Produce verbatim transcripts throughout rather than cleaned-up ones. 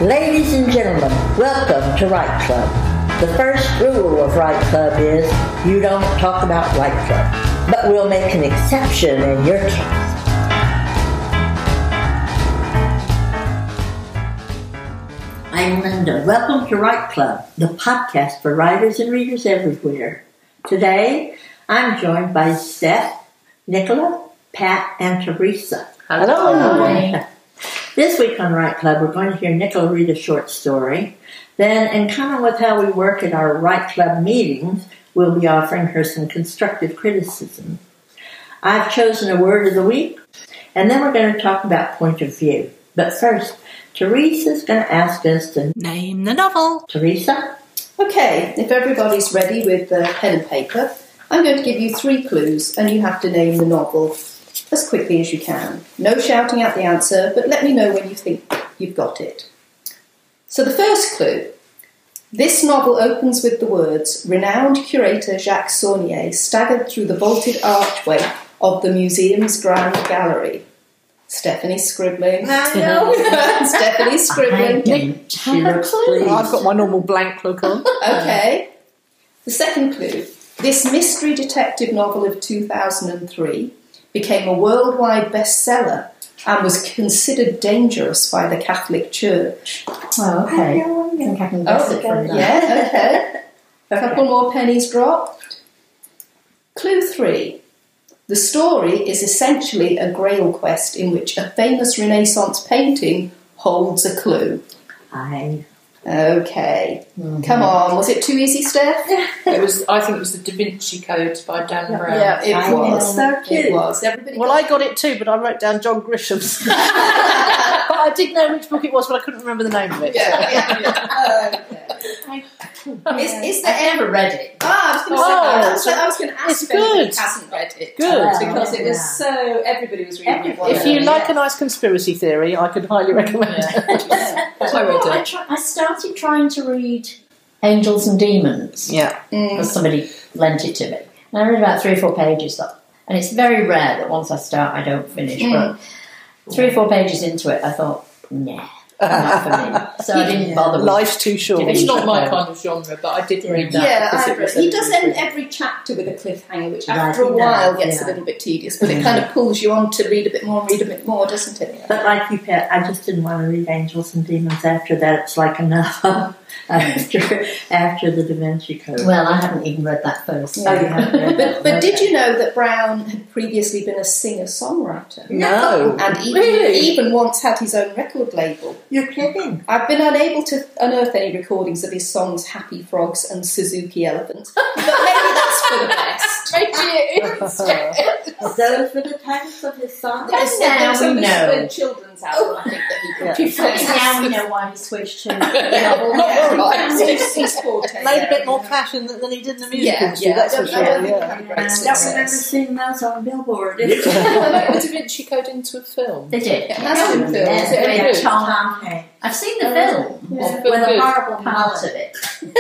Ladies and gentlemen, welcome to Write Club. The first rule of Write Club is you don't talk about Write Club, but we'll make an exception in your case. I'm Linda. Welcome to Write Club, the podcast for writers and readers everywhere. Today, I'm joined by Steph, Nicola, Pat, and Teresa. Hello. Hello. This week on Write Club, we're going to hear Nicola read a short story. Then, in common with how we work at our Write Club meetings, we'll be offering her some constructive criticism. I've chosen a word of the week, and then we're going to talk about point of view. But first, Teresa's going to ask us to name the novel. Teresa? Okay, if everybody's ready with the pen and paper, I'm going to give you three clues, and you have to name the novel as quickly as you can. No shouting out the answer, but let me know when you think you've got it. So the first clue. This novel opens with the words, renowned curator Jacques Saunier staggered through the vaulted archway of the museum's grand gallery. Stephanie's scribbling. I know. Stephanie's scribbling. Nick, she looks pleased. I've got my normal blank look on. Okay. The second clue. This mystery detective novel of two thousand three became a worldwide bestseller and was considered dangerous by the Catholic Church. Oh, okay. I think I can guess Oh, it from that. yeah, okay. A couple more pennies dropped. Clue three. The story is essentially a grail quest in which a famous Renaissance painting holds a clue. I. Okay. Mm-hmm. Come on. Was it too easy, Steph? It was. I think it was the Da Vinci Code by Dan Brown. Yeah, it I was. know. So cute. It was. Everybody Well, got I got it too, but I wrote down John Grisham's. But I did know which book it was, but I couldn't remember the name of it. Yeah, yeah, yeah. Okay. Is, is there I've never read it. Ah, I was going to Oh, say that. So I was going to ask it's if anybody good. hasn't read it. Good. Because it was Yeah. so, everybody was reading it. Everybody. If you Yeah. like a nice conspiracy theory, I could highly recommend it. I read I, it. try, I started trying to read Angels and Demons Yeah. because Mm. somebody lent it to me. And I read about three or four pages of it. And it's very rare that once I start, I don't finish. Mm. But three or four pages into it, I thought, nah, not for me. So I didn't bother with Life's too short. It's not my kind of genre, but I did read that. Yeah, because I it was agree. He a- does end every chapter with a cliffhanger, which Right, after a he while does, gets yeah. a little bit tedious, but it kind of pulls you on to read a bit more and read a bit more, doesn't it? But like you, Pat, I just didn't want to read Angels and Demons after that. It's like enough after, after the Da Vinci Code. Well, I haven't even read that first. Oh, you haven't read that? But, but did Okay. you know that Brown had previously been a singer-songwriter? No. And even, Really? even once had his own record label. You're kidding. I've been unable to unearth any recordings of his songs Happy Frogs and Suzuki Elephant, but maybe that's for the best. Maybe it is. Those were the titles of his songs? Yes, Now there was we a know. children's album, I think, that he Yeah. produced. Now we know why he switched to novel. Yeah, right. It's his forte. Made a bit more passion than, than he did in the musical. Yeah, industry, yeah. that's I for don't, sure. I don't think he Yeah. had a I great don't remember success. seeing those on Billboard. They made the Da Vinci Code into a film. They did. It has been filmed. Yeah, Is it they any had good? Tom. Tom Hanks. I've seen the film Yeah. with a Good. horrible part of it.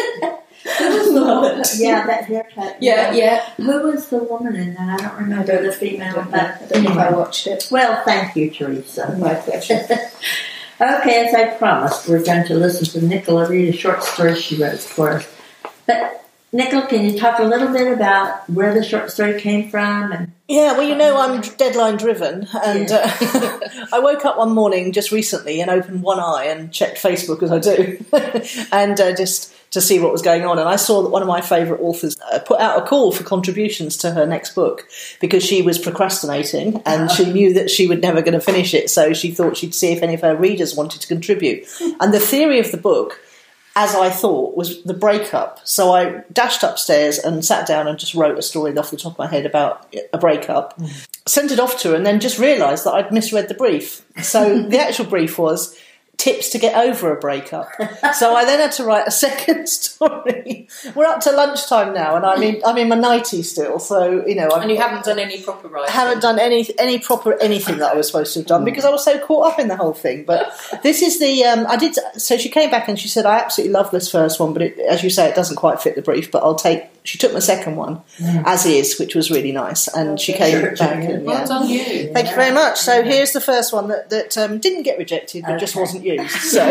Who was the woman? Yeah, that haircut. Yeah, yeah. Who was the woman in that? I don't remember the female. I But don't know if I watched it. well, thank you, Teresa. My pleasure. Okay, as I promised, we're going to listen to Nicola read a short story she wrote for us. But, Nicola, can you talk a little bit about where the short story came from? And Yeah, well, you know, I'm deadline driven, and uh, I woke up one morning just recently and opened one eye and checked Facebook as I do, and uh, just to see what was going on. And I saw that one of my favourite authors uh, put out a call for contributions to her next book because she was procrastinating and she knew that she was never going to finish it, so she thought she'd see if any of her readers wanted to contribute. And the theory of the book, as I thought, was the breakup. So I dashed upstairs and sat down and just wrote a story off the top of my head about a breakup, mm. sent it off to her, and then just realised that I'd misread the brief. So the actual brief was tips to get over a breakup. So I then had to write a second story. We're up to lunchtime now, and I'm in, I'm in my nightie still. So, you know, I've, and you haven't done any proper writing. I haven't done any any proper anything that I was supposed to have done because I was so caught up in the whole thing. But this is the um, I did. So she came back and she said, "I absolutely love this first one, but it, as you say, it doesn't quite fit the brief. But I'll take she took my second one, mm. as is, which was really nice, and she came sure, back. Sure. And, well yeah. done, you. Thank you very much. So here's the first one that, that um, didn't get rejected, but okay. just wasn't used. So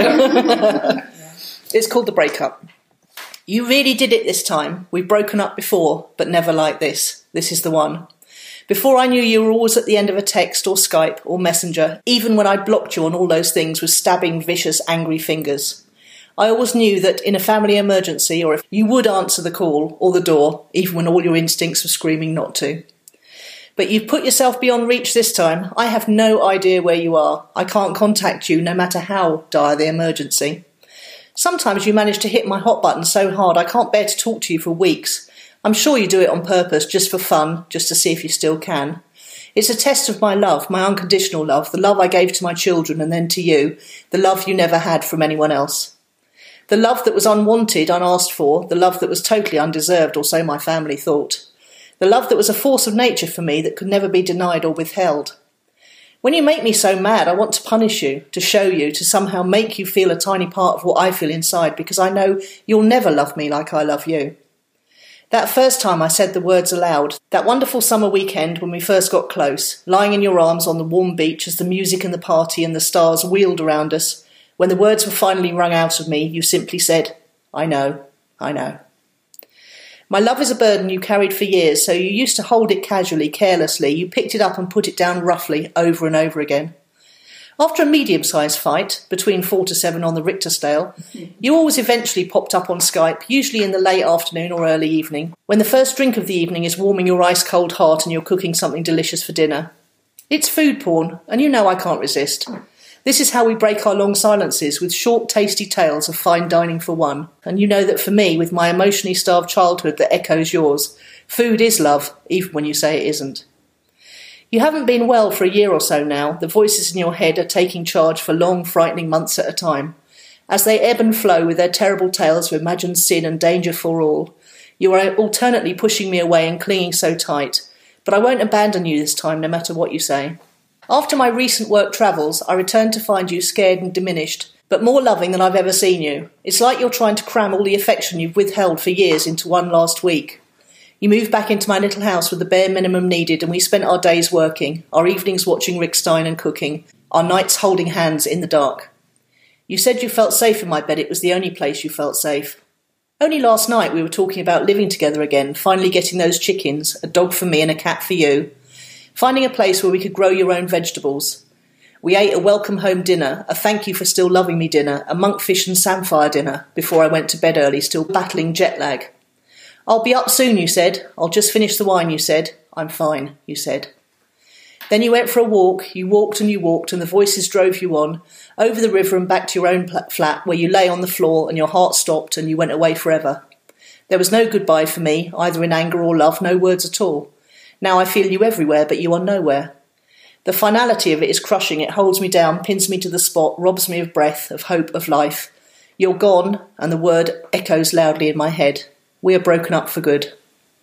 it's called The Breakup. You really did it this time. We've broken up before, but never like this. This is the one. Before I knew you were always at the end of a text or Skype or Messenger, even when I blocked you on all those things with stabbing, vicious, angry fingers. I always knew that in a family emergency, or if you would answer the call or the door, even when all your instincts were screaming not to. But you've put yourself beyond reach this time. I have no idea where you are. I can't contact you, no matter how dire the emergency. Sometimes you manage to hit my hot button so hard I can't bear to talk to you for weeks. I'm sure you do it on purpose, just for fun, just to see if you still can. It's a test of my love, my unconditional love, the love I gave to my children and then to you, the love you never had from anyone else. The love that was unwanted, unasked for, the love that was totally undeserved, or so my family thought. The love that was a force of nature for me that could never be denied or withheld. When you make me so mad, I want to punish you, to show you, to somehow make you feel a tiny part of what I feel inside, because I know you'll never love me like I love you. That first time I said the words aloud, that wonderful summer weekend when we first got close, lying in your arms on the warm beach as the music and the party and the stars wheeled around us, when the words were finally wrung out of me, you simply said, I know, I know. My love is a burden you carried for years, so you used to hold it casually, carelessly. You picked it up and put it down roughly, over and over again. After a medium-sized fight, between four to seven on the Richter scale, you always eventually popped up on Skype, usually in the late afternoon or early evening, when the first drink of the evening is warming your ice-cold heart and you're cooking something delicious for dinner. It's food porn, and you know I can't resist. This is how we break our long silences, with short, tasty tales of fine dining for one. And you know that for me, with my emotionally starved childhood that echoes yours, food is love, even when you say it isn't. You haven't been well for a year or so now. The voices in your head are taking charge for long, frightening months at a time. As they ebb and flow with their terrible tales of imagined sin and danger for all, you are alternately pushing me away and clinging so tight. But I won't abandon you this time, no matter what you say. After my recent work travels, I return to find you scared and diminished, but more loving than I've ever seen you. It's like you're trying to cram all the affection you've withheld for years into one last week. You moved back into my little house with the bare minimum needed, and we spent our days working, our evenings watching Rick Stein and cooking, our nights holding hands in the dark. You said you felt safe in my bed. It was the only place you felt safe. Only last night we were talking about living together again, finally getting those chickens, a dog for me and a cat for you, finding a place where we could grow your own vegetables. We ate a welcome home dinner, a thank you for still loving me dinner, a monkfish and samphire dinner, before I went to bed early, still battling jet lag. I'll be up soon, you said. I'll just finish the wine, you said. I'm fine, you said. Then you went for a walk. You walked and you walked, and the voices drove you on, over the river and back to your own flat, where you lay on the floor and your heart stopped and you went away forever. There was no goodbye for me, either in anger or love, no words at all. Now I feel you everywhere, but you are nowhere. The finality of it is crushing. It holds me down, pins me to the spot, robs me of breath, of hope, of life. You're gone, and the word echoes loudly in my head. We are broken up for good.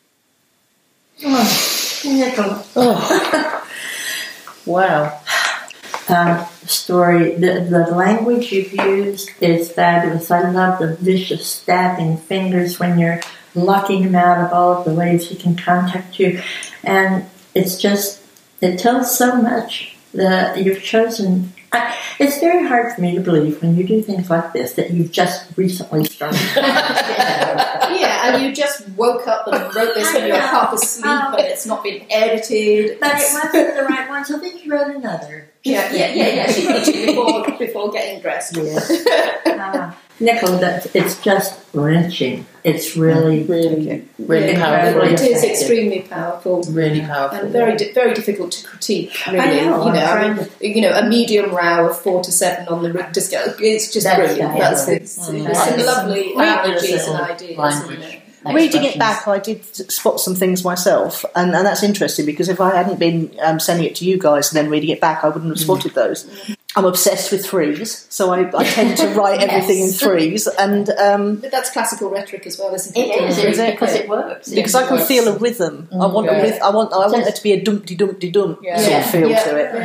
Oh, Nicola. Oh. Wow. Um, story, the, the language you've used is fabulous. I love the vicious stabbing fingers when you're locking him out of all of the ways he can contact you. And it's just, it tells so much that you've chosen. I, it's very hard for me to believe when you do things like this that you've just recently started. Yeah, and you just woke up and wrote this when you were half asleep um, and it's not been edited. But it wasn't the right one, so then you wrote another. Yeah, yeah, yeah, yeah. She did it before, before getting dressed. Yeah. uh, Nicole, it's just wrenching. It's really, really, really yeah, powerful. It is extremely powerful, really powerful, and very, di- very difficult to critique. Really, I know. You know, I mean, you know, a medium row of four to seven on the Richter scale. It's just That's brilliant. fabulous. That's it's, Mm. it's some lovely analogies Fabulous and ideas. language. You know. Reading it back, I did spot some things myself, and, and that's interesting because if I hadn't been um, sending it to you guys and then reading it back, I wouldn't have spotted those. I'm obsessed with threes, so I, I tend to write everything in threes, and um, But that's classical rhetoric as well, isn't It it? is, Is it? because it works. because It I can works. feel a rhythm. I want Yeah. a ryth- I want I want Just- there to be a dumpty dumpty dump Yeah. sort Yeah. of feel yeah, to it. Yeah.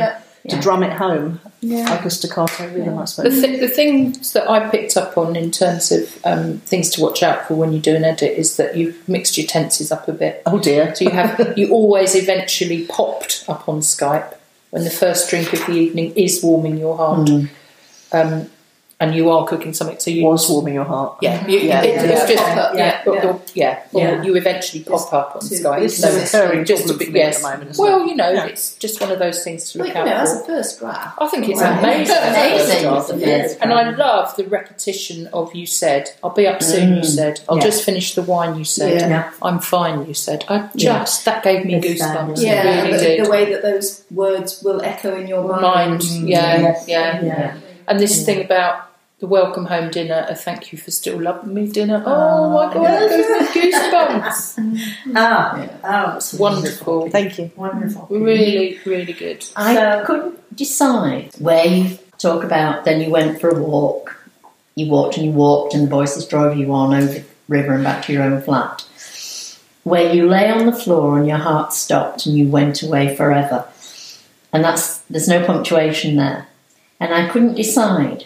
to Yeah. drum it home, Yeah. like a staccato rhythm, I The, suppose. th- the things that I picked up on in terms of um, things to watch out for when you do an edit is that you've mixed your tenses up a bit. Oh dear. So you have you always eventually popped up on Skype when the first drink of the evening is warming your heart, Mm. um, and you are cooking something. So you Was warming your heart. yeah, you, Yeah, it- yeah, it's yeah. just Pop up, yeah, yeah, or- yeah. or- yeah, or Yeah. you eventually pop Just up on to- Skype. This So is a recurring just problem to for be, me yes. at the moment, isn't Well, it? you know, Yeah. it's just one of those things to Well, look you out know, for. as a first draft. I think it's Right. amazing. Amazing. As a It is. And I love the repetition of you said, I'll be up soon, you said. I'll Yeah. just finish the wine, you said. Yeah. Yeah. I'm fine, you said. I Yeah. just, that gave me It's goosebumps. fabulous. It Yeah, really the, did. the way that those words will echo in your mind. Mind, yeah, Yes. yeah. Yeah. And this Yeah. thing about the welcome home dinner, a thank you for still loving me dinner. Oh my God, yes. it gives me goosebumps. Oh, Yeah. oh, it's Wonderful. Thank you. Wonderful. Really, really good. I So- couldn't decide where you talk about. Then you went for a walk. You walked and you walked, and the voices drove you on over the river and back to your own flat. Where you lay on the floor and your heart stopped and you went away forever. And that's there's no punctuation there. And I couldn't decide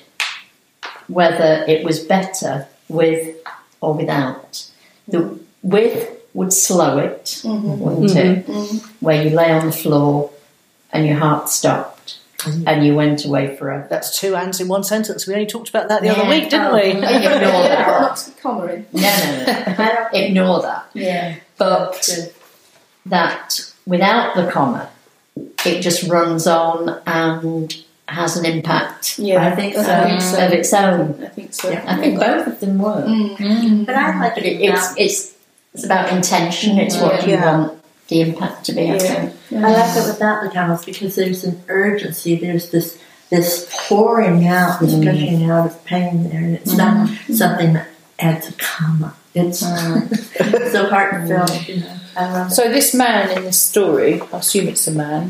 whether it was better with or without. The with would slow it, Mhm. wouldn't it? Mhm. Where you lay on the floor and your heart stopped and you went away forever. That's two ands in one sentence. We only talked about that the Yeah. other week, didn't Oh. we? Ignore Yeah, put an that. Oxford comma in. No, no, no. I don't think. Ignore that. Yeah. But that without the comma, it just runs on and has an impact Yeah, I think so. I think so. of its own. I think so. Yeah. I think both of them work. Mm. But I like But it. it, it's, it's, it's about intention, it's what you Yeah. want the impact to be, I Yeah. think. I like it without the commas because there's an urgency. There's this this pouring out, this Mm. gushing out of pain there, and it's not something that adds a comma. It's so heartfelt. You know. I love it. So this man in this story, I assume it's a man.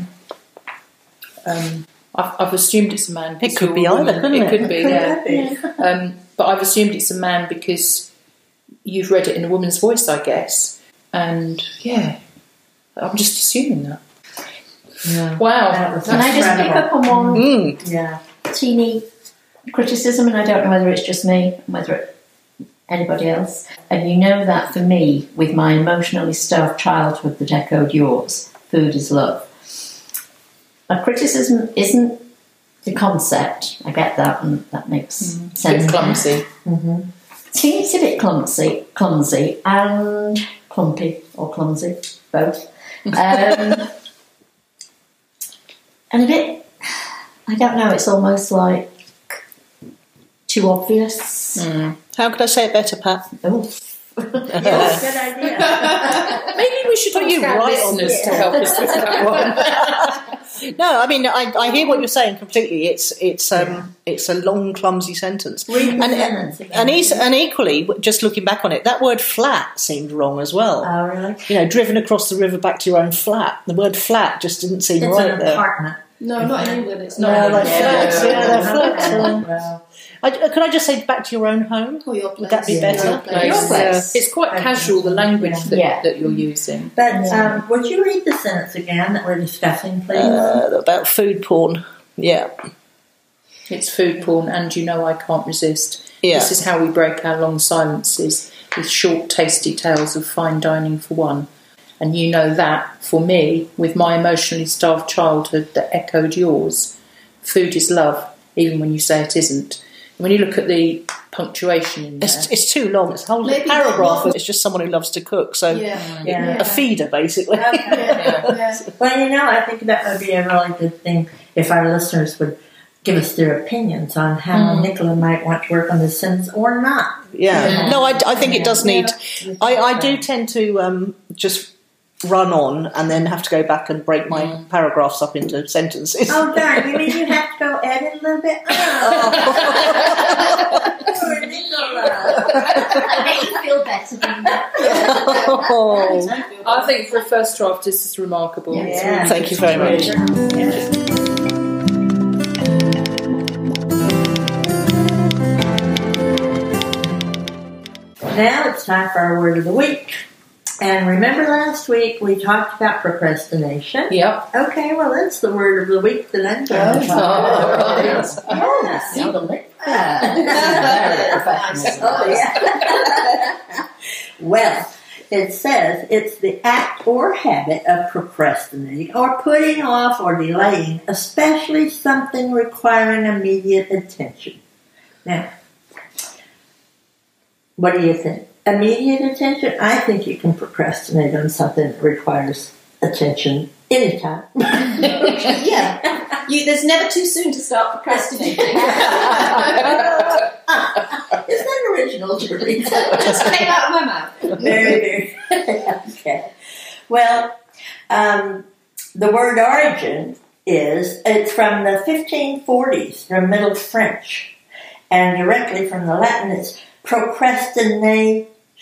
Um, I've, I've assumed it's a man. It because could you're be a either, woman. couldn't it? It could be, Could yeah. that be? Um, but I've assumed it's a man because you've read it in a woman's voice, I guess. And yeah, I'm just assuming that. Yeah. Wow. That was Can I just pick incredible. up on one Mm. Yeah. teeny criticism, and I don't know whether it's just me, whether it's anybody else. And you know that for me, with my emotionally starved childhood that echoed yours, food is love. A criticism isn't the concept. I get that, and that makes It's a bit sense. clumsy. Mm-hmm. It's a bit clumsy, clumsy, and clumpy or clumsy, both. Um, and a bit, I don't know. It's almost like too obvious. Mm. How could I say it better, Pat? Oh. Yes, good idea. Maybe we should Put ask you our right on listeners this. to help us with that one. No, I mean I, I hear what you're saying completely. It's it's um it's a long, clumsy sentence, Read the and sentence again. and, he's, and equally, just looking back on it, that word "flat" seemed wrong as well. Oh, really? You know, driven across the river back to your own flat. The word "flat" just didn't seem It's right an there. apartment. No, not in England. It's No, not. like Yeah. flats. Yeah, they're flats. yeah. Well, I, could I just say back to your own home? Or your place. Would that be better? Your place. Your place. It's quite casual, the language that, Yeah. that you're using. But um, would you read the sentence again that we're discussing, please? Uh, about food porn. Yeah, It's food porn, and you know I can't resist. yeah. This is how we break our long silences with short, tasty tales of fine dining for one. And you know that, for me, with my emotionally starved childhood that echoed yours, food is love, even when you say it isn't. When you look at the punctuation in there, It's, it's too long. It's a whole Maybe paragraph. not- It's just someone who loves to cook. So Yeah. Yeah. a feeder, basically. Okay. Yeah. Yeah. Well, you know, I think that would be a really good thing if our listeners would give us their opinions on how Mm. Nicola might want to work on this sentence or not. Yeah. Yeah. No, I, I think it does need. Yeah. I, I do tend to um, just run on and then have to go back and break my Mm. paragraphs up into sentences. Oh, darn. You mean you have to go edit a little bit? Oh. Poor Nicola. I make you feel better than that. Oh. I think for a first draft, this is remarkable. Yeah. It's Yeah. really Thank you good. very much. Yeah. Now it's time for our word of the week. And remember last week we talked about procrastination? Yep. Okay, well, that's the word of the week that I'm going to talk about. Yes. Yes. See the lip? Oh, yeah. Well, it says it's the act or habit of procrastinating or putting off or delaying, especially something requiring immediate attention. Now, what do you think? Immediate attention? I think you can procrastinate on something that requires attention anytime. Yeah. You, there's never too soon to start procrastinating. Isn't that original, Teresa? Just came out of my mouth. Very, very. Okay. Well, um, the word origin is, it's from the fifteen forties, from Middle French. And directly from the Latin, it's procrastination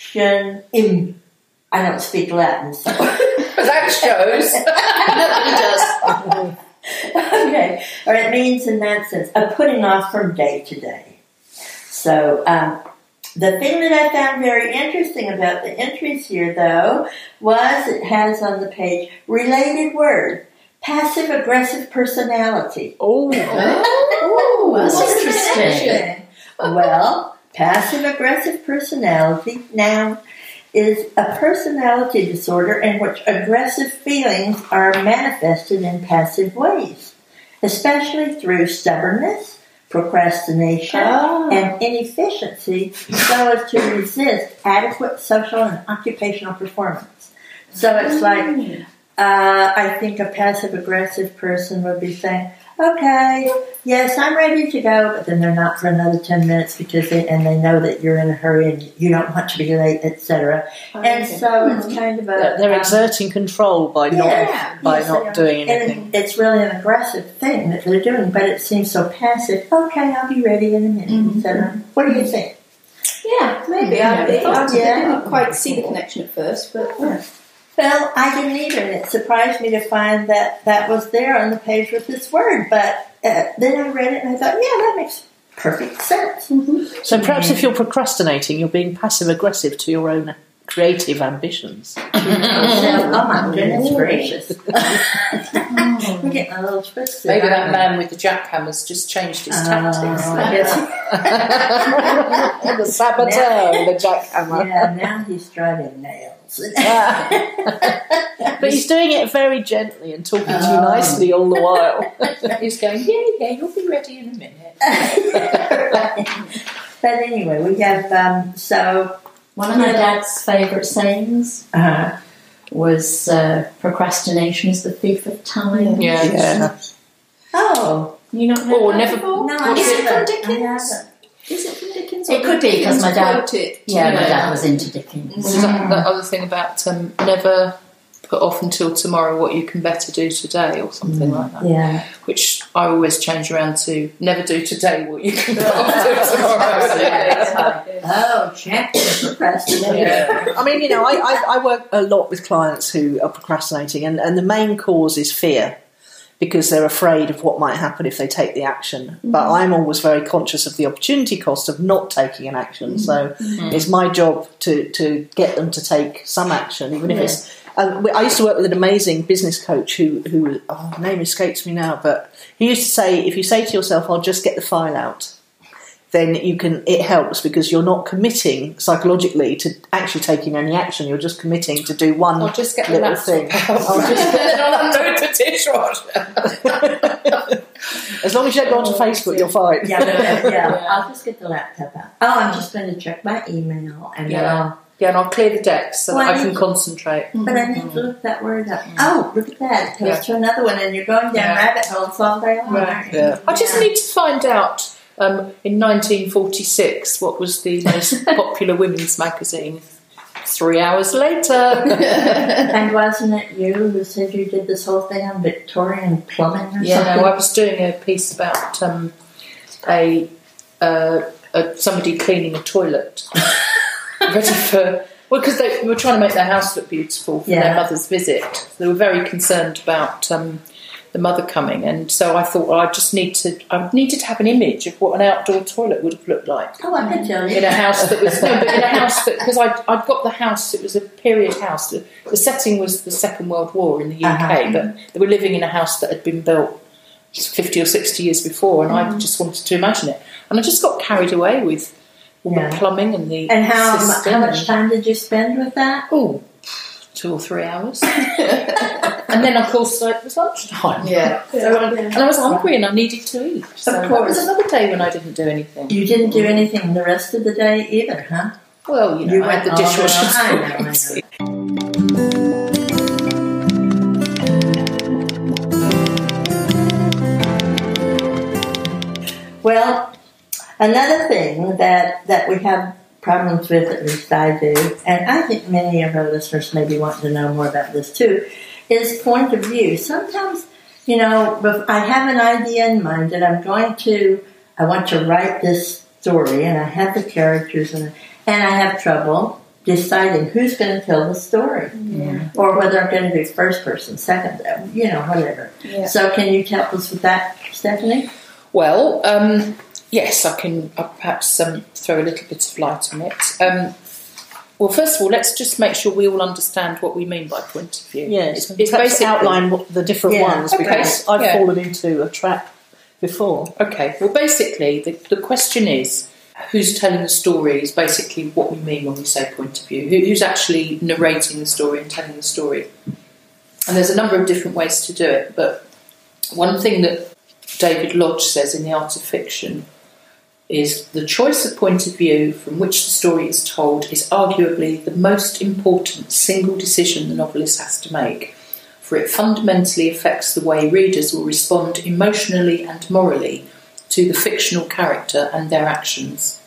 im. I don't speak Latin, so. That shows. Nobody does. Okay. Or it means in that sense, a putting off from day to day. So, um, the thing that I found very interesting about the entries here, though, was it has on the page, related word, passive-aggressive personality. Oh. Oh, that's What's the interesting. connection? Well, passive-aggressive personality, noun, is a personality disorder in which aggressive feelings are manifested in passive ways, especially through stubbornness, procrastination, Oh. and inefficiency, so as to resist adequate social and occupational performance. So it's like, uh, I think a passive-aggressive person would be saying, okay, yes, I'm ready to go, but then they're not for another ten minutes because they, and they know that you're in a hurry and you don't want to be late, et cetera. And so it's kind of a... They're um, exerting control by not yeah, by yes, not they are. doing anything. And it's really an aggressive thing that they're doing, but it seems so passive. Okay, I'll be ready in a minute, Mm-hmm. et cetera. What do you think? Yeah, maybe. I, I, Yeah. didn't quite see the connection at first, but yeah. Well, I didn't either, and it surprised me to find that that was there on the page with this word. But uh, then I read it and I thought, yeah, that makes perfect sense. So perhaps if you're procrastinating, you're being passive-aggressive to your own creative ambitions. So, oh my goodness gracious. We're getting a little twisted. Maybe that aren't we? man with the jackhammer's just changed his tactics. Oh, I guess. The saboteur, the jackhammer. Yeah, now he's driving nails. But he's doing it very gently and talking to you nicely all the while. He's going, yeah, yeah, you'll be ready in a minute. But anyway, we have, um, so... One of my dad's favourite sayings Uh, was uh, procrastination is the thief of time. Yeah. Yeah. oh, You not heard Or that never- before? no, I Is it from haven't. I Dickens? haven't. Is it from Dickens? It or could be, 'cause Dickens my dad- wrote it? Yeah, my Yeah. dad was into Dickens. There's that, that other thing about um, never put off until tomorrow what you can better do today or something like that. Yeah. Which I always change around to never do today what you can put off till tomorrow. Oh, champion procrastinator. I mean, you know, I, I, I work a lot with clients who are procrastinating, and, and the main cause is fear, because they're afraid of what might happen if they take the action. Mm-hmm. But I'm always very conscious of the opportunity cost of not taking an action. So mm-hmm. it's my job to, to get them to take some action, even if yeah. it's... Um, I used to work with an amazing business coach who, who oh, her name escapes me now, but he used to say, if you say to yourself, I'll just get the file out, then you can. It helps because you're not committing psychologically to actually taking any action. You're just committing to do one I'll just get the little laptop thing. out. I'll just put it on the dishwasher. As long as you don't go onto Facebook, you're fine. Yeah, but, uh, yeah, I'll just get the laptop out. Oh, I'm just going to check my email and Yeah. then I'll... Yeah, and I'll clear the decks so Well, that I I can need- concentrate. But I need to look that word up. Oh, look at that. It goes Yeah. to another one and you're going down Yeah. rabbit holes all day long. Right. aren't you? Yeah. I just need to find out, um, in nineteen forty-six, what was the most popular women's magazine. Three hours later. And wasn't it you who said you did this whole thing on Victorian plumbing or Yeah, something? no, I was doing a piece about um, a, uh, a somebody cleaning a toilet, ready for well, because they were trying to make their house look beautiful for Yeah. their mother's visit. They were very concerned about um, the mother coming, and so I thought, well, I just need to. I needed to have an image of what an outdoor toilet would have looked like. Oh, I can tell you. In a house that was no, but in a house that because I I'd got the house. It was a period house. The, the setting was the Second World War in the U K, Uh-huh. but they were living in a house that had been built fifty or sixty years before, and I just wanted to imagine it, and I just got carried away with all Yeah. the plumbing and the And how, system how much and- time did you spend with that? Oh, two or three hours. And then, of course, like, it was lunchtime. Yeah. So, and I was hungry and I needed to eat. So Of that course. was another day when I didn't do anything. You didn't do anything the rest of the day either, huh? Well, you know, You I had the went all dishwasher. around. I know, I know. Well, another thing that, that we have problems with, at least I do, and I think many of our listeners maybe want to know more about this too, is point of view. Sometimes, you know, if I have an idea in mind that I'm going to, I want to write this story, and I have the characters, and, and I have trouble deciding who's going to tell the story, Yeah. or whether I'm going to do first person, second, you know, whatever. Yeah. So can you help us with that, Stephanie? Well, um, yes, I can uh, perhaps um, throw a little bit of light on it. Um, well, first of all, let's just make sure we all understand what we mean by point of view. Yes, It's, it's perhaps basically outline what the different Yeah, ones, okay, because I've yeah. fallen into a trap before. Okay, well, basically, the, the question is who's telling the story is basically what we mean when we say point of view. Who, who's actually narrating the story and telling the story? And there's a number of different ways to do it, but one thing that David Lodge says in The Art of Fiction is the choice of point of view from which the story is told is arguably the most important single decision the novelist has to make, for it fundamentally affects the way readers will respond emotionally and morally to the fictional character and their actions.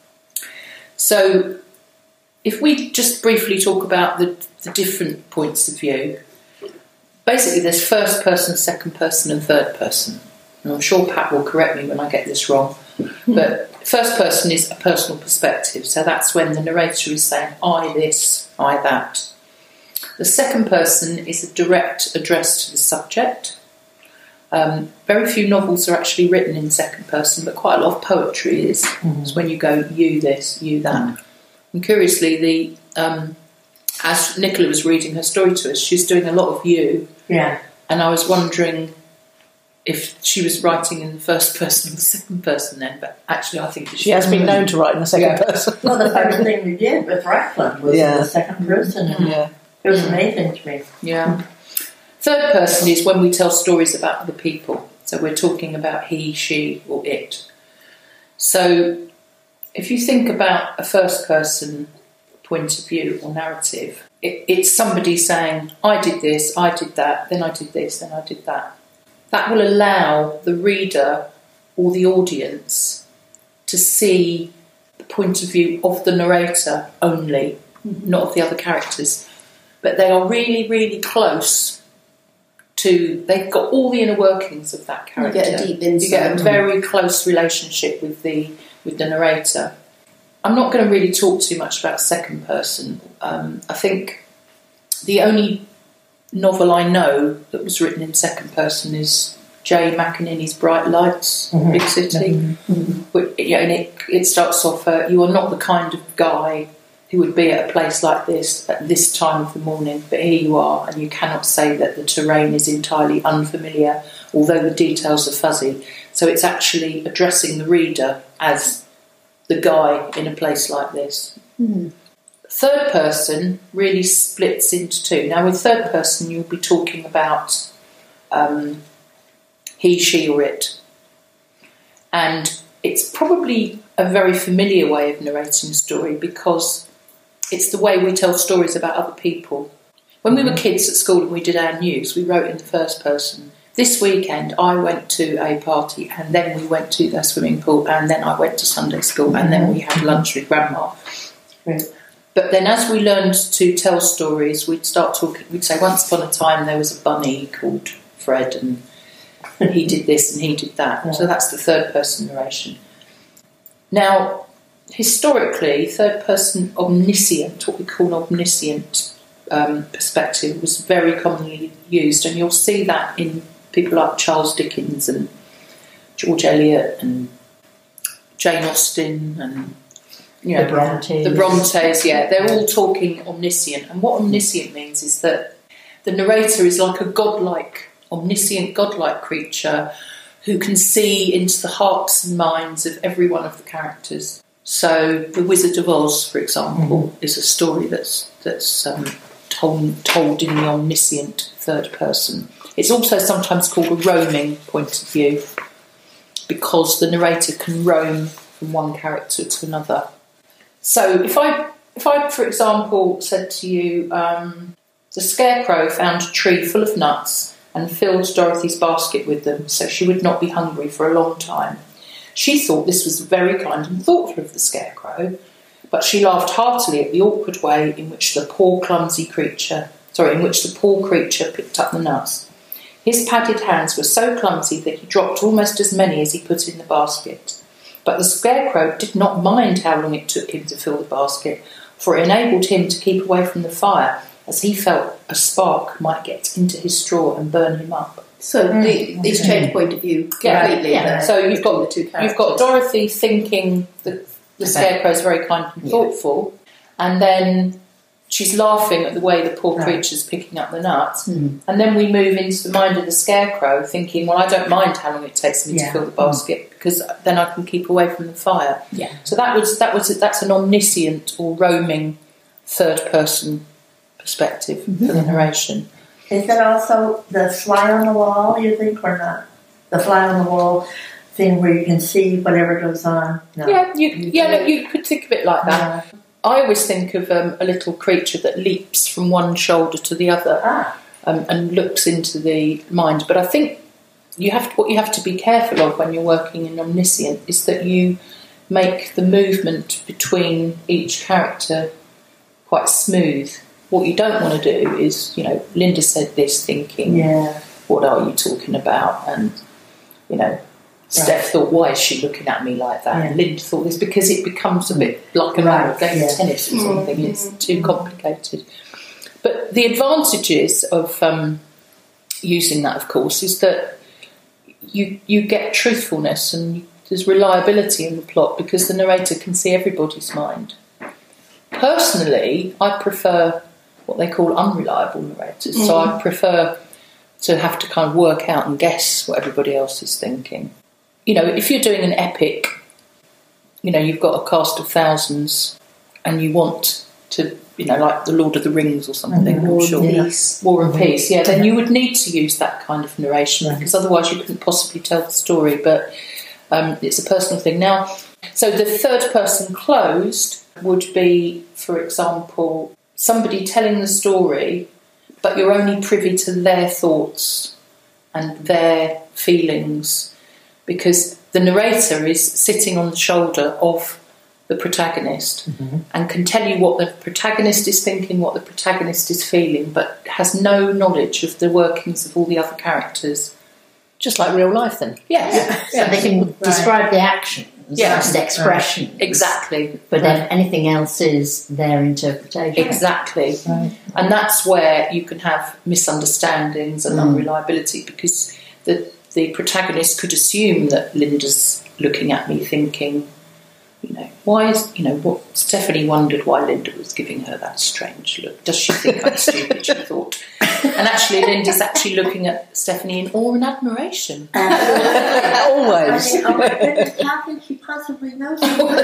So, if we just briefly talk about the, the different points of view, basically there's first person, second person and third person. And I'm sure Pat will correct me when I get this wrong, but first person is a personal perspective, so that's when the narrator is saying, I this, I that. The second person is a direct address to the subject. Um, very few novels are actually written in second person, but quite a lot of poetry is. Mm-hmm. It's when you go, you this, you that. Mm-hmm. And curiously, the um, as Nicola was reading her story to us, she's doing a lot of you. Yeah. And I was wondering if she was writing in the first person or the second person then, but actually I think that She she has been known to write in the second Yeah. person. Well, the first thing we did with Right Club was Yeah. the second person, and Yeah. it was amazing to me. Yeah. Third person is when we tell stories about other people. So we're talking about he, she, or it. So if you think about a first person point of view or narrative, it, it's somebody saying, I did this, I did that, then I did this, then I did that. That will allow the reader or the audience to see the point of view of the narrator only, mm-hmm. not of the other characters. But they are really, really close to, they've got all the inner workings of that character. You get a deep insight. You get a very close relationship with the with the narrator. I'm not going to really talk too much about second person. Um, I think the only novel I know that was written in second person is Jay McInerney's Bright Lights, Mm-hmm. Big City. Mm-hmm. Which, yeah, and it, it starts off, uh, you are not the kind of guy who would be at a place like this at this time of the morning, but here you are, and you cannot say that the terrain is entirely unfamiliar, although the details are fuzzy. So it's actually addressing the reader as the guy in a place like this. Mm-hmm. Third person really splits into two. Now, with third person, you'll be talking about um, he, she, or it. And it's probably a very familiar way of narrating a story because it's the way we tell stories about other people. When we were kids at school and we did our news, we wrote in the first person. This weekend I went to a party and then we went to the swimming pool and then I went to Sunday school and then we had lunch with Grandma. Right. But then as we learned to tell stories, we'd start talking, we'd say once upon a time there was a bunny called Fred and he did this and he did that. Yeah. So that's the third person narration. Now, historically, third person omniscient, what we call an omniscient um, perspective, was very commonly used, and you'll see that in people like Charles Dickens and George Eliot and Jane Austen and you know, The Brontes. The Brontes, yeah, they're all talking omniscient. And what omniscient means is that the narrator is like a godlike, omniscient, godlike creature who can see into the hearts and minds of every one of the characters. So, The Wizard of Oz, for example, mm-hmm. is a story that's that's um, told told in the omniscient third person. It's also sometimes called a roaming point of view because the narrator can roam from one character to another. So, if I, if I, for example, said to you, um, the Scarecrow found a tree full of nuts and filled Dorothy's basket with them so she would not be hungry for a long time. She thought this was very kind and thoughtful of the Scarecrow, but she laughed heartily at the awkward way in which the poor clumsy creature, sorry, in which the poor creature picked up the nuts. His padded hands were so clumsy that he dropped almost as many as he put in the basket. But the Scarecrow did not mind how long it took him to fill the basket, for it enabled him to keep away from the fire, as he felt a spark might get into his straw and burn him up. So mm. the, these change point of view completely. Yeah, yeah. So you've got the two characters. You've got Dorothy thinking that the Scarecrow is very kind and thoughtful, and then she's laughing at the way the poor right. creature's picking up the nuts. Mm. And then we move into the mind of the Scarecrow, thinking, well, I don't mind how long it takes me yeah. to fill the basket mm. because then I can keep away from the fire. Yeah. So that was that was that's an omniscient or roaming third person perspective mm-hmm. for the narration. Is that also the fly on the wall, you think, or not? The fly on the wall thing where you can see whatever goes on? No. Yeah, you, you yeah, no, you could think of it like that. Yeah. I always think of um, a little creature that leaps from one shoulder to the other ah. um, and looks into the mind. But I think you have to, what you have to be careful of when you're working in omniscient is that you make the movement between each character quite smooth. What you don't want to do is, you know, Linda said this thinking, yeah. what are you talking about? And, you know, right. Steph thought, why is she looking at me like that? Yeah. And Linda thought this, because it becomes a bit like a right. game yeah. of tennis or something. Mm-hmm. It's too complicated. But the advantages of um, using that, of course, is that you you get truthfulness and there's reliability in the plot because the narrator can see everybody's mind. Personally, I prefer what they call unreliable narrators. Mm. So I prefer to have to kind of work out and guess what everybody else is thinking. You know, if you're doing an epic, you know, you've got a cast of thousands and you want to, you know, like The Lord of the Rings or something, mm-hmm. War I'm sure. and Peace. War and Peace, yeah, then you would need to use that kind of narration because otherwise you couldn't possibly tell the story. But um, it's a personal thing. Now, so the third person closed would be, for example, somebody telling the story, but you're only privy to their thoughts and their feelings because the narrator is sitting on the shoulder of the protagonist mm-hmm. and can tell you what the protagonist is thinking, what the protagonist is feeling, but has no knowledge of the workings of all the other characters. Just like real life, then. Yes. Yeah. So they can right. describe the action. Yes, and expression. Right. Exactly. But right. then anything else is their interpretation. Exactly. Right. And that's where you can have misunderstandings and mm. unreliability because the the protagonist could assume that Linda's looking at me thinking, you know, why is, you know, what Stephanie wondered why Linda was giving her that strange look. Does she think I'm stupid, she thought. And actually Linda's actually looking at Stephanie in awe and admiration. Uh, Always. I mean, oh my goodness, how can she possibly know something?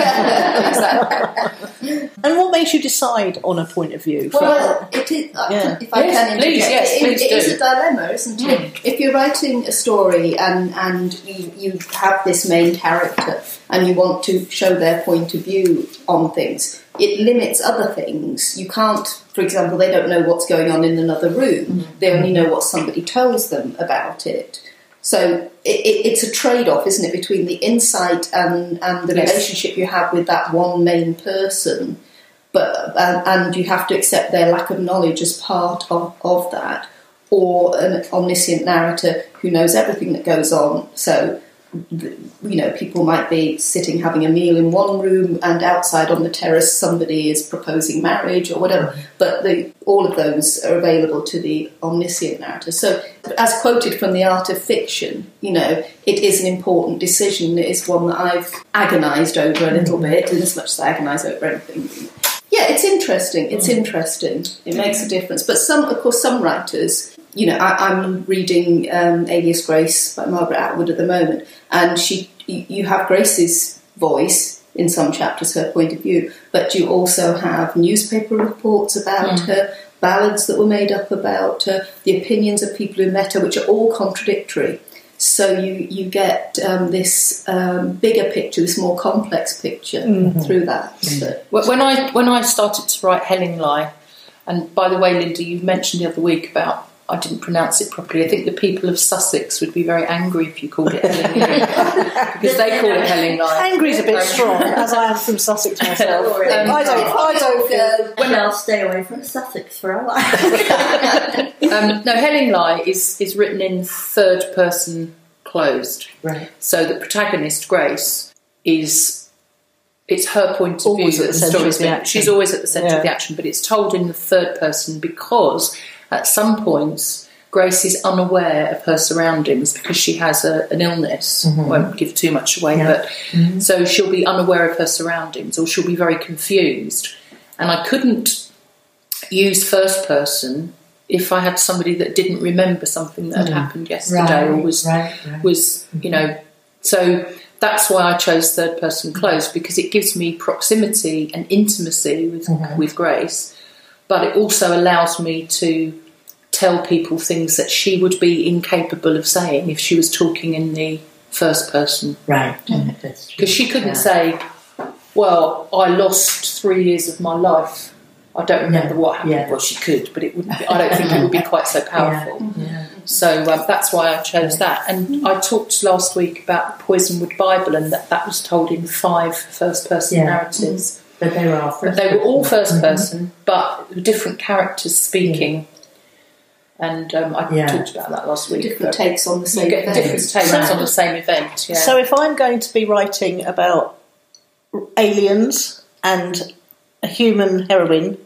Exactly. And what makes you decide on a point of view? Well, it is, uh, yeah. if I yes, can interject, please, yes, it, please it do. is a dilemma, isn't it? Mm. If you're writing a story and, and you, you have this main character and you want to show their point of view on things, it limits other things. You can't, for example, they don't know what's going on in another room. Mm-hmm. They only know what somebody tells them about it. So it, it, it's a trade-off, isn't it, between the insight and, and the yes. relationship you have with that one main person, but and, and you have to accept their lack of knowledge as part of, of that, or an omniscient narrator who knows everything that goes on. So you know, people might be sitting having a meal in one room, and outside on the terrace somebody is proposing marriage or whatever. Mm-hmm. But the, all of those are available to the omniscient narrator. So, as quoted from The Art of Fiction, you know, it is an important decision. It is one that I've agonised over a little bit, and as much as I agonise over anything. Yeah, it's interesting. It's mm. interesting. It makes a difference. But some, of course, some writers, you know, I, I'm reading um, Alias Grace by Margaret Atwood at the moment, and she, you have Grace's voice in some chapters, her point of view, but you also have newspaper reports about mm. her, ballads that were made up about her, the opinions of people who met her, which are all contradictory. So you, you get um, this um, bigger picture, this more complex picture mm-hmm. through that. Mm-hmm. When I when I started to write Hellingly, and by the way, Linda, you mentioned the other week about I didn't pronounce it properly. I think the people of Sussex would be very angry if you called it Hellingly, because they call it Hellingly. Angry is a bit strong, as I am from Sussex myself. um, I don't. I don't feel. Well, I'll stay away from Sussex for a while. um, no, Hellingly is is written in third person closed. Right. So the protagonist, Grace, is it's her point of always view that the story is being. She's always at the centre yeah. of the action, but it's told in the third person because at some points Grace is unaware of her surroundings because she has a, an illness. Mm-hmm. I won't give too much away, yeah. but mm-hmm. so she'll be unaware of her surroundings, or she'll be very confused. And I couldn't use first person if I had somebody that didn't remember something that had mm. happened yesterday, right, or was right, right. was you know. So that's why I chose third person closed, because it gives me proximity and intimacy with mm-hmm. with Grace. But it also allows me to tell people things that she would be incapable of saying if she was talking in the first person. Right. Because mm. she couldn't yeah. say, well, I lost three years of my life. I don't remember yeah. what happened. Yeah. Well, she could, but it wouldn't. Be, I don't think it would be quite so powerful. Yeah. Yeah. So um, that's why I chose that. And I talked last week about the Poisonwood Bible, and that that was told in five first-person yeah. narratives. But they were all first. But they were all first person, mm-hmm. but different characters speaking. Yeah. And um, I yeah. talked about that last week. Different takes on the same you get event. Different takes so, on the same event. Yeah. So if I'm going to be writing about aliens and a human heroine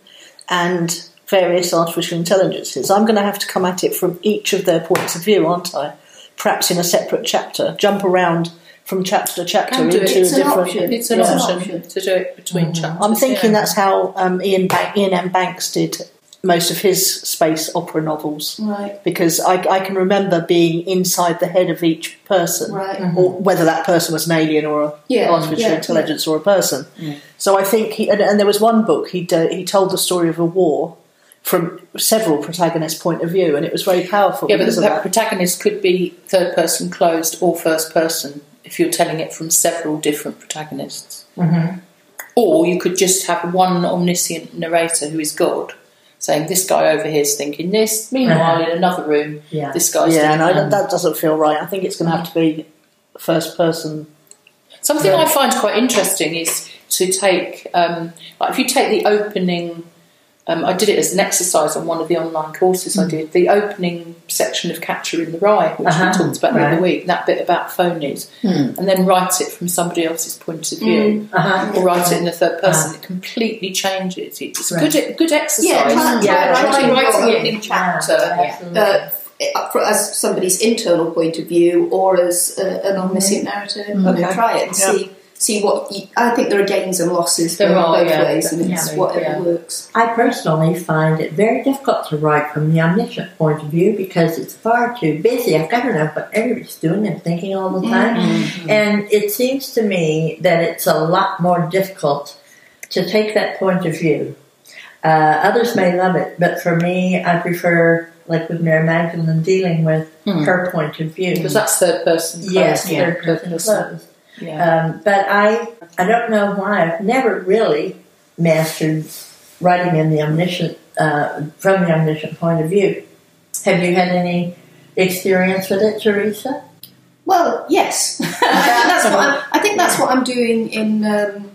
and various artificial intelligences, I'm going to have to come at it from each of their points of view, aren't I? Perhaps in a separate chapter, jump around from chapter to chapter into it. It's a different. Option. It's an yeah. option to do it between mm-hmm. chapters. I'm thinking yeah. that's how um, Ian Bank, Ian M. Banks did most of his space opera novels, right? Because I, I can remember being inside the head of each person, right? Mm-hmm. Or whether that person was an alien or an yeah. artificial yeah. intelligence yeah. or a person. Mm. So I think he and, and there was one book he uh, he told the story of a war from several protagonists' point of view, and it was very powerful. Yeah, but the that protagonist could be third person closed or first person if you're telling it from several different protagonists. Mm-hmm. Or you could just have one omniscient narrator who is God, saying this guy over here is thinking this. Meanwhile, uh-huh. in another room, yeah. this guy's yeah, thinking no, that doesn't feel right. I think it's going to have to be first person. Something yeah. I find quite interesting is to take, um, like if you take the opening. Um, I did it as an exercise on one of the online courses mm. I did. The opening section of Catcher in the Rye, which uh-huh. we talked about right. the other week, that bit about phonies, mm. and then write it from somebody else's point of view, mm. uh-huh. or write it in the third person. Uh-huh. It completely changes. It's a right. good, good exercise. Yeah, yeah, writing, writing, writing it in chapter. Yeah. Uh, as somebody's internal point of view, or as uh, an omniscient narrator, okay. and try it and yeah. see. See what you, I think there are gains and losses there both are, yeah, ways, and it's yeah, whatever yeah. works. I personally find it very difficult to write from the omniscient point of view because it's far too busy. I've got to know what everybody's doing and thinking all the time. Mm-hmm. And it seems to me that it's a lot more difficult to take that point of view. Uh, others may love it, but for me, I prefer, like with Mary Magdalene, dealing with mm. her point of view. Because that's third person. Yes, yeah. third person closed. Yeah. Um, but I, I don't know why I've never really mastered writing in the omniscient, uh, from the omniscient point of view. Have you had any experience with it, Teresa? Well, yes. I, think that's what I'm, I think that's what I'm doing in um,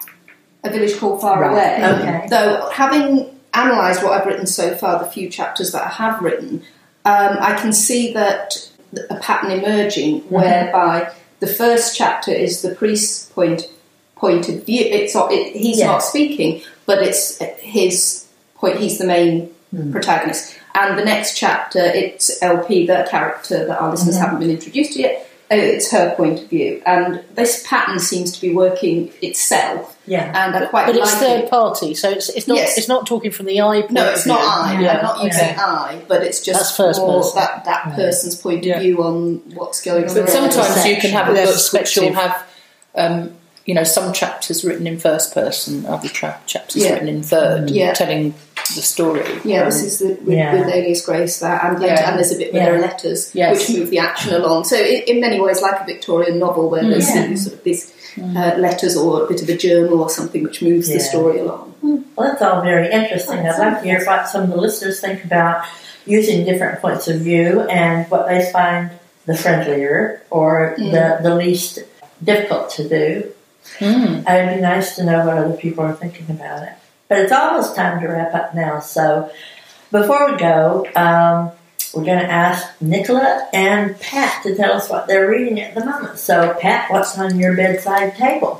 A Village Called Far Right. Away. Okay. Though, having analysed what I've written so far, the few chapters that I have written, um, I can see that a pattern emerging mm-hmm. whereby the first chapter is the priest's point point of view. It's not, it, he's Yeah. not speaking, but it's his point. He's the main Mm. protagonist. And the next chapter, it's L P, the character that our listeners Mhm. haven't been introduced to yet. Uh, It's her point of view, and this pattern seems to be working itself. Yeah. And I quite But like it's third it. party, so it's it's not Yes. it's not talking from the I point No, of it's view. not I. Yeah. I'm not using Okay. I, but it's just That's first more person. that that person's point of Yeah. view on what's going on. But around sometimes us. you can have a Yeah, book which will perspective. have, um, you know, some chapters written in first person, other tra- chapters Yeah. written in third, Yeah. telling the story. Yeah, Um, this is the, with, Yeah. with Alias Grace that, and later, Yeah. and there's a bit where Yeah. there are letters Yes. which move the action along. So, in, in many ways, like a Victorian novel, where there's Yeah. these sort of these uh, letters or a bit of a journal or something which moves Yeah. the story along. Well, that's all very interesting. I'd like to hear what some of the listeners think about using different points of view and what they find the friendlier or Mm. the, the least difficult to do. Mm. It'd be nice to know what other people are thinking about it. But it's almost time to wrap up now. So before we go, um, we're going to ask Nicola and Pat to tell us what they're reading at the moment. So, Pat, what's on your bedside table?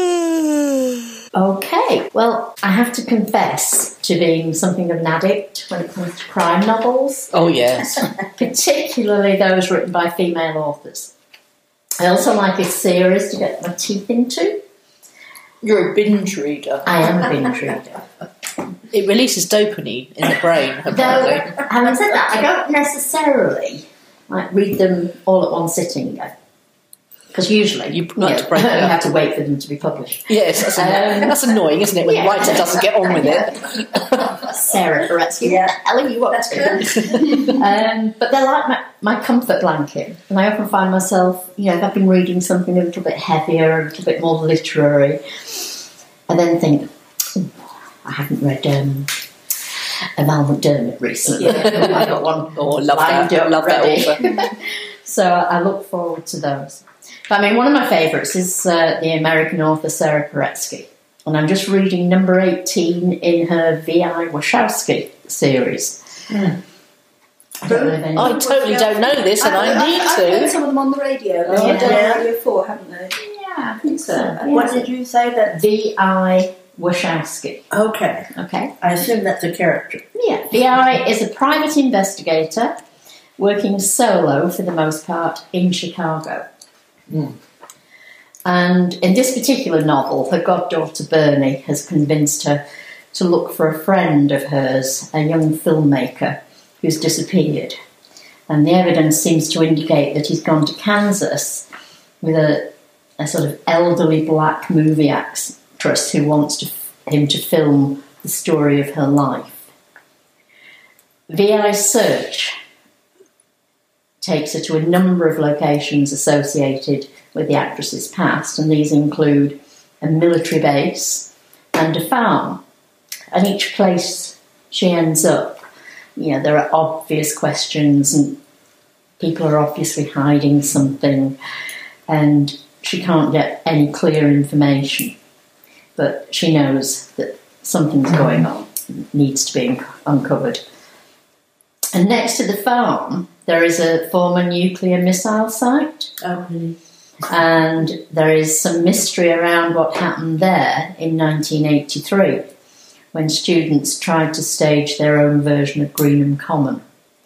Okay, well, I have to confess to being something of an addict when it comes to crime novels, Oh yes. particularly those written by female authors. I also like a series to get my teeth into. You're a binge reader. I am a binge reader. It releases dopamine in the brain, Though, apparently. having said that, I don't necessarily like read them all at one sitting. Because usually You you, like know, to break it you up. have to wait for them to be published. Yes, that's, annoying. Um, that's annoying, isn't it, when yeah. the writer doesn't get on with it? Sarah Ferretti, Yeah. telling you what to do. um, but they're like my, my comfort blanket. And I often find myself, you know, if I've been reading something a little bit heavier, a little bit more literary, I then think, "Ooh, I haven't read um, a Val McDermott recently. I got one. Oh, love lined that. up Love that ready." author. So I look forward to those. But, I mean, one of my favourites is uh, the American author Sarah Paretsky. And I'm just reading number eighteen in her V I Wachowski series. Mm. I don't know if any- I totally don't know this, and I I've need heard to. some of them on the radio. They've Oh, been done yeah. on Radio four, haven't they? Yeah, I think so. What did you say that? V I Wachowski. Okay. Okay. I assume that's a character. Yeah. V I is a private investigator working solo for the most part in Chicago. Mm. And in this particular novel, her goddaughter Bernie has convinced her to look for a friend of hers, a young filmmaker who's disappeared. And the evidence seems to indicate that he's gone to Kansas with a, a sort of elderly black movie actress who wants to, him to film the story of her life. V I's search takes her to a number of locations associated with the actress's past, and these include a military base and a farm. And each place she ends up, you know, there are obvious questions and people are obviously hiding something, and she can't get any clear information. But she knows that something's going on, needs to be uncovered. And next to the farm, there is a former nuclear missile site, Oh, really? and there is some mystery around what happened there in nineteen eighty-three, when students tried to stage their own version of Greenham Common.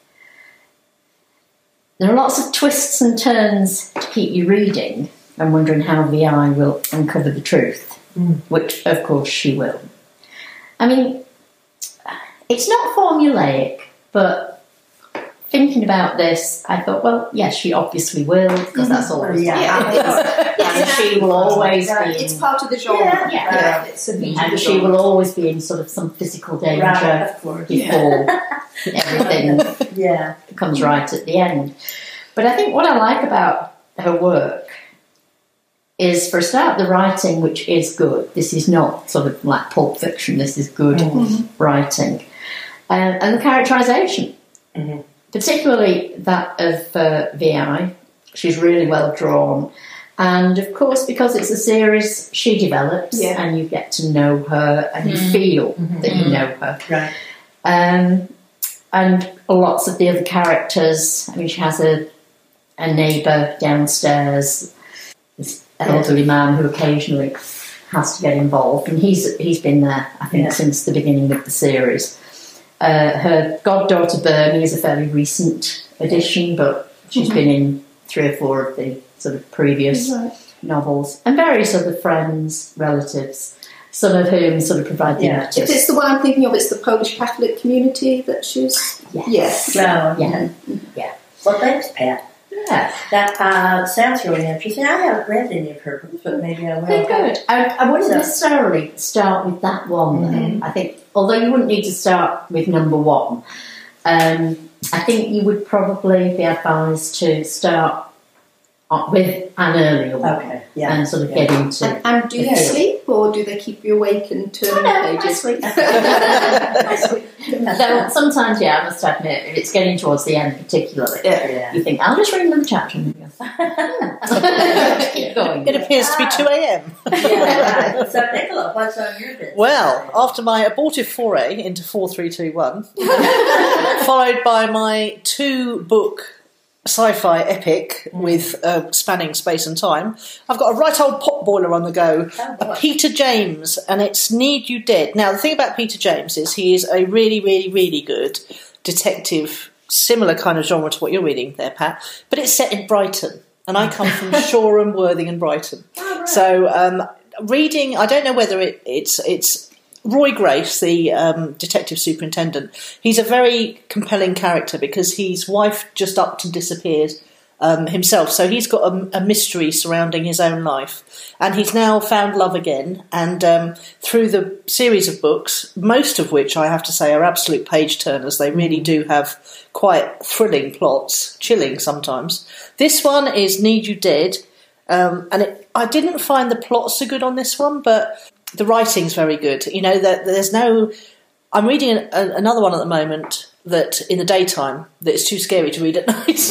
There are lots of twists and turns to keep you reading and wondering how V I will uncover the truth, Mm. which, of course, she will. I mean, it's not formulaic, but thinking about this, I thought, well, yes, she obviously will, because that's all. Yeah. Yeah. And she will always Right. be It's in, part of the genre. Yeah. Yeah. It's a feature of and the she genre. will always be in sort of some physical danger Right, of course. before everything Yeah. comes right at the end. But I think what I like about her work is, for a start, the writing, which is good. This is not sort of like Pulp Fiction. This is good Mm-hmm. writing. Um, and the characterisation, Mhm. particularly that of uh, V I. She's really well drawn. And, of course, because it's a series she develops, Yeah. and you get to know her and you Mm. feel Mhm. that you know her. Right. Um, and lots of the other characters. I mean, she has a, a neighbour downstairs this elderly man who occasionally has to get involved, and he's he's been there, I think, Yeah. since the beginning of the series. Uh, her goddaughter Bernie is a fairly recent addition, but she's been in three or four of the sort of previous Right. novels, and various other friends, relatives, some of whom sort of provide the Yeah. If it's impetus. the one I'm thinking of, it's the Polish Catholic community that she's. Yes. Yes. Well, Yeah. well, thanks, Pat. Yeah, That uh, sounds really interesting. I haven't read any of her books, but maybe I will. they're good. I, I wouldn't So- necessarily start with that one, though. Mhm. I think, although you wouldn't need to start with number one, um, I think you would probably be advised to start on- with an earlier one Okay, yeah. and sort of yeah. get into. And, and do you Yeah. sleep, or do they keep you awake and turning No, I pages? sleep. I sleep. Though sometimes, yeah, I must admit, if it's getting towards the end, particularly, Yeah. you think, I'll just read another chapter and then go, just keep going. It appears to be two a.m. Yeah, right. So, Nicola, what's on your business? Well, after my abortive foray into four three two one, followed by my two-book sci-fi epic with uh, spanning space and time, I've got a right old pot boiler on the go, Oh, a boy. Peter James, and it's Need You Dead. Now, the thing about Peter James is he is a really, really, really good detective, similar kind of genre to what you're reading there, Pat, but it's set in Brighton, and I come from Shoreham, Worthing and Brighton. Oh, right. So um, reading, I don't know whether it, it's it's Roy Grace, the um, detective superintendent. He's a very compelling character because his wife just upped and disappeared um, himself. So he's got a, a mystery surrounding his own life, and he's now found love again. And um, through the series of books, most of which I have to say are absolute page turners, they really do have quite thrilling plots, chilling sometimes. This one is Need You Dead. Um, and it, I didn't find the plot so good on this one, but the writing's very good. You know, that there's no. I'm reading an, a, another one at the moment that in the daytime that is too scary to read at night,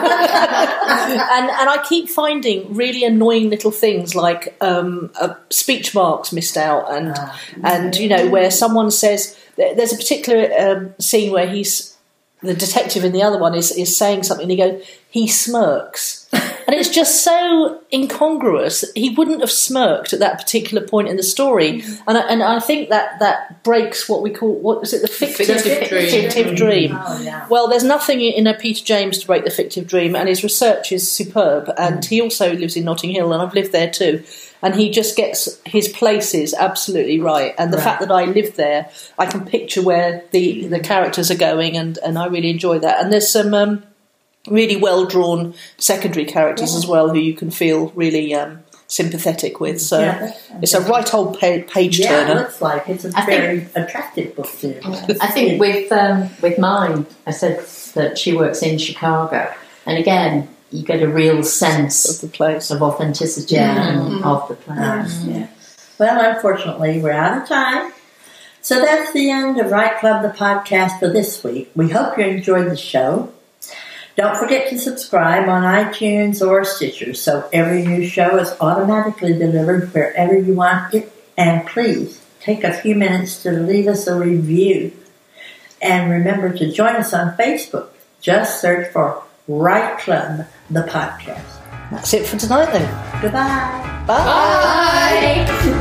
and and I keep finding really annoying little things like um, uh, speech marks missed out, and Ah. and you know where someone says there's a particular um, scene where he's the detective in the other one is is saying something, and he goes he smirks. And it's just so incongruous. He wouldn't have smirked at that particular point in the story, and I, and I think that that breaks what we call what is it the fictive, Fictive dream. fictive dream. Oh, yeah. Well, there's nothing in a Peter James to break the fictive dream, and his research is superb. And he also lives in Notting Hill, and I've lived there too. And he just gets his places absolutely right. And the Right. fact that I live there, I can picture where the the characters are going, and, and I really enjoy that. And there's some um, really well drawn secondary characters Yeah. as well, who you can feel really um, sympathetic with. So Yeah, that's it's a right old pa- page Yeah, it turner. looks like it's a I very attractive book too. I think with um, with mine, I said that she works in Chicago, and again, you get a real sense Of the place. of authenticity Yeah. of the place. Yeah. Well, unfortunately, we're out of time. So that's the end of Right Club, the podcast for this week. We hope you enjoyed the show. Don't forget to subscribe on iTunes or Stitcher so every new show is automatically delivered wherever you want it. And please take a few minutes to leave us a review. And remember to join us on Facebook. Just search for Right Club, the podcast. That's it for tonight then. Goodbye. Bye. Bye.